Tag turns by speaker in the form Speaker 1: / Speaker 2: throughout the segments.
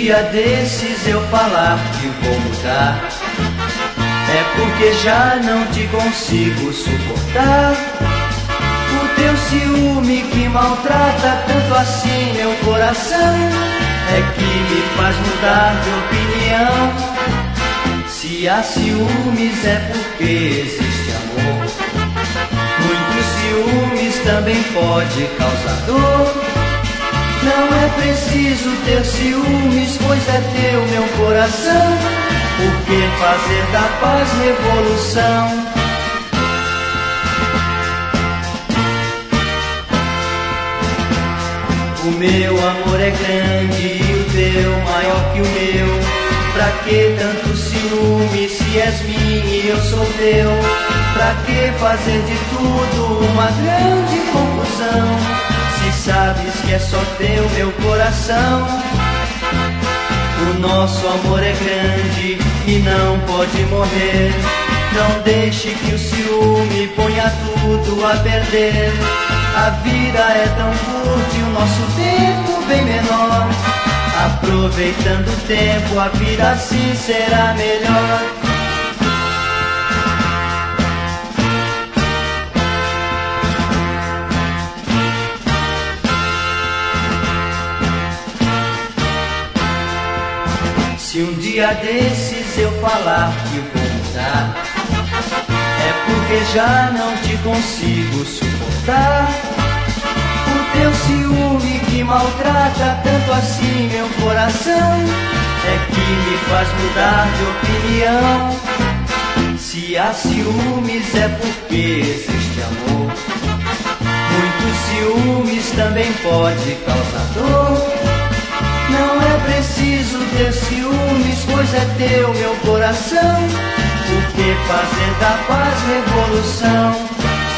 Speaker 1: dia desses eu falar que vou mudar, é porque já não te consigo suportar. O teu ciúme que maltrata tanto assim meu coração é que me faz mudar de opinião. Se há ciúmes é porque existe amor. Muitos ciúmes também pode causar dor. Não é preciso ter ciúmes, pois é teu meu coração. Por que fazer da paz revolução? O meu amor é grande e o teu maior que o meu. Pra que tanto ciúme se és minha e eu sou teu? Pra que fazer de tudo uma grande confusão? Se sabes que é só teu meu coração. O nosso amor é grande e não pode morrer. Não deixe que o ciúme ponha tudo a perder. A vida é tão curta e o nosso tempo bem menor. Aproveitando o tempo, a vida assim será melhor. Se um dia desses eu falar que vou mudar, é porque já não te consigo suportar. O teu ciúme que maltrata tanto assim meu coração é que me faz mudar de opinião. Se há ciúmes é porque existe amor. Muitos ciúmes também pode causar dor. Não é preciso ter ciúmes, pois é teu meu coração. Por que fazer da paz revolução?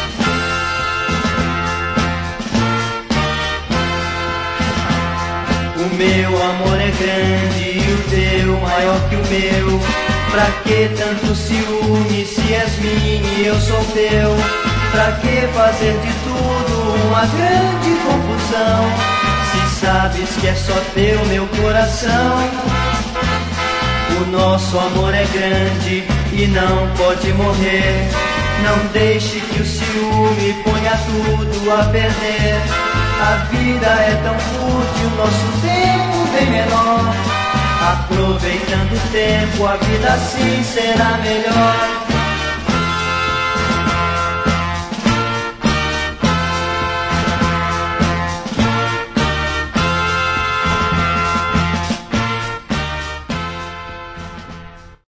Speaker 1: O meu amor é grande e o teu maior que o meu. Pra que tanto ciúme se és minha e eu sou teu? Pra que fazer de tudo uma grande confusão? Se sabes que é só teu meu coração. O nosso amor é grande e não pode morrer. Não deixe que o ciúme ponha tudo a perder. A vida é tão curta e o nosso tempo bem menor. Aproveitando o tempo, a vida assim será melhor.